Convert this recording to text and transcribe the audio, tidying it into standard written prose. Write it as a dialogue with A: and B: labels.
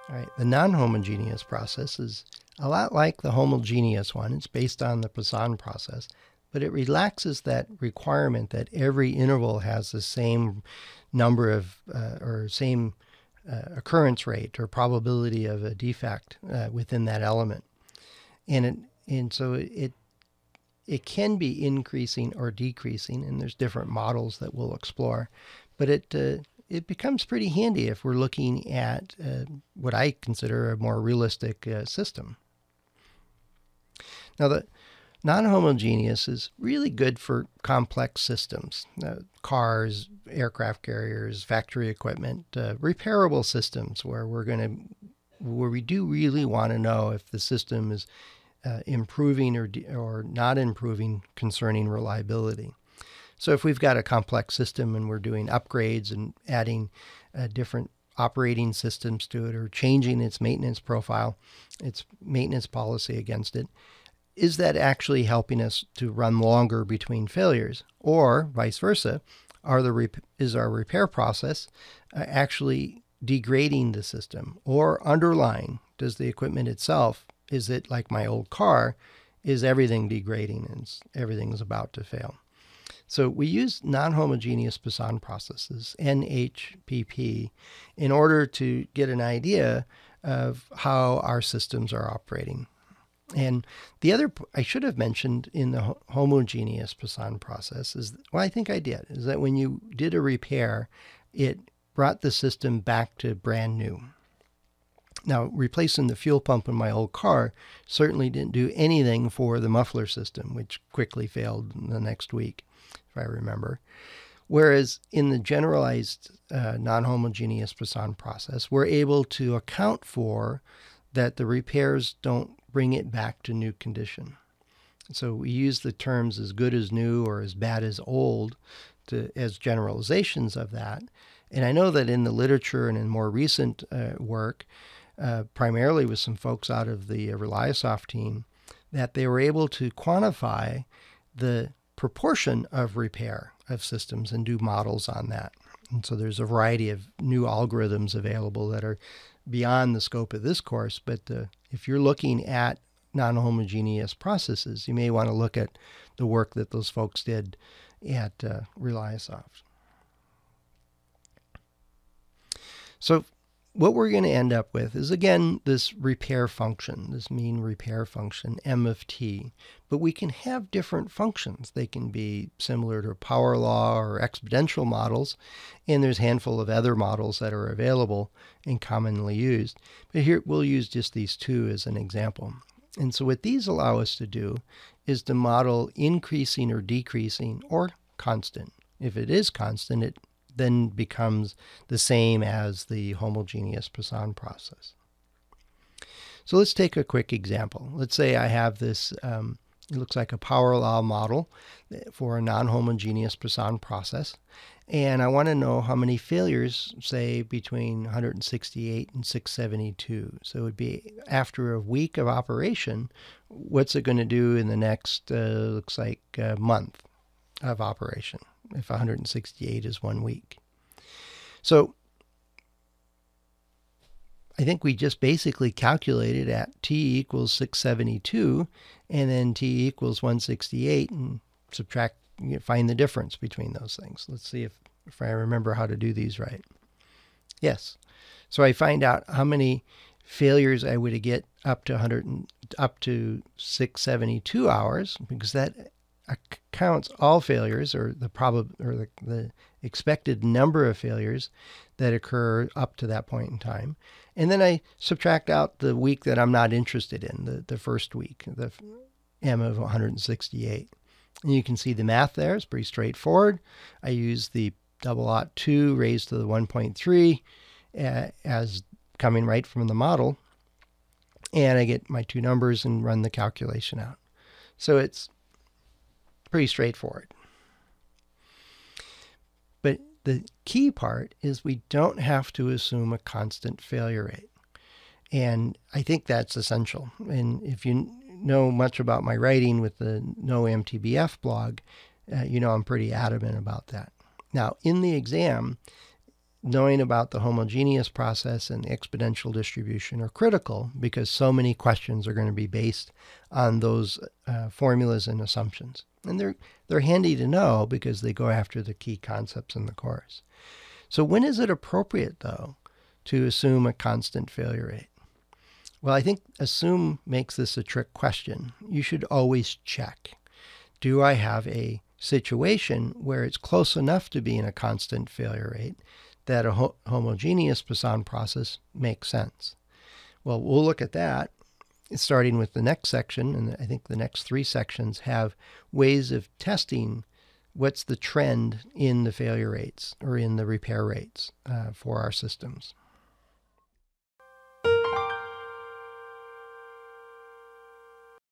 A: All right, the non-homogeneous process is a lot like the homogeneous one. It's based on the Poisson process, but it relaxes that requirement that every interval has the same number of or same occurrence rate or probability of a defect within that element, and so it can be increasing or decreasing, and there's different models that we'll explore, but it becomes pretty handy if we're looking at what I consider a more realistic system. Now, the non-homogeneous is really good for complex systems, cars, aircraft carriers, factory equipment, repairable systems where we do really want to know if the system is improving or not improving concerning reliability. So if we've got a complex system and we're doing upgrades and adding different operating systems to it or changing its maintenance profile, its maintenance policy against it, is that actually helping us to run longer between failures? Or vice versa, is our repair process actually degrading the system? Or underlying, does the equipment itself, is it like my old car, is everything degrading and everything's about to fail? So we use non-homogeneous Poisson processes, NHPP, in order to get an idea of how our systems are operating. And the other, I should have mentioned in the homogeneous Poisson process is, well, I think I did, is that when you did a repair, it brought the system back to brand new. Now, replacing the fuel pump in my old car certainly didn't do anything for the muffler system, which quickly failed the next week, if I remember. Whereas in the generalized non-homogeneous Poisson process, we're able to account for that the repairs don't bring it back to new condition. So we use the terms as good as new or as bad as old as generalizations of that. And I know that in the literature and in more recent work, primarily with some folks out of the Reliasoft team, that they were able to quantify the proportion of repair of systems and do models on that. And so there's a variety of new algorithms available that are beyond the scope of this course, but if you're looking at non-homogeneous processes, you may want to look at the work that those folks did at Reliasoft. So what we're going to end up with is, again, this repair function, this mean repair function, M of t. But we can have different functions. They can be similar to power law or exponential models, and there's a handful of other models that are available and commonly used. But here we'll use just these two as an example. And so what these allow us to do is to model increasing or decreasing or constant. If it is constant, it then becomes the same as the homogeneous Poisson process. So let's take a quick example. Let's say I have this, it looks like a power law model for a non-homogeneous Poisson process, and I want to know how many failures, say, between 168 and 672. So it would be after a week of operation, what's it going to do in the next, looks like a month of operation, if 168 is 1 week. So I think we just basically calculated at t equals 672 and then t equals 168 and subtract, find the difference between those things. Let's see if I remember how to do these right. Yes. So I find out how many failures I would get up to 672 hours, because that counts all failures, or the expected number of failures that occur up to that point in time. And then I subtract out the week that I'm not interested in, the first week, the M of 168. And you can see the math there is pretty straightforward. I use the double-2 raised to the 1.3 as coming right from the model. And I get my two numbers and run the calculation out. So it's pretty straightforward. But the key part is we don't have to assume a constant failure rate. And I think that's essential. And if you know much about my writing with the No MTBF blog, you know I'm pretty adamant about that. Now, in the exam, knowing about the homogeneous process and the exponential distribution are critical because so many questions are going to be based on those formulas and assumptions. And they're handy to know because they go after the key concepts in the course. So when is it appropriate, though, to assume a constant failure rate? Well, I think assume makes this a trick question. You should always check. Do I have a situation where it's close enough to being a constant failure rate that a homogeneous Poisson process makes sense? Well, we'll look at that starting with the next section, and I think the next 3 sections have ways of testing what's the trend in the failure rates or in the repair rates for our systems.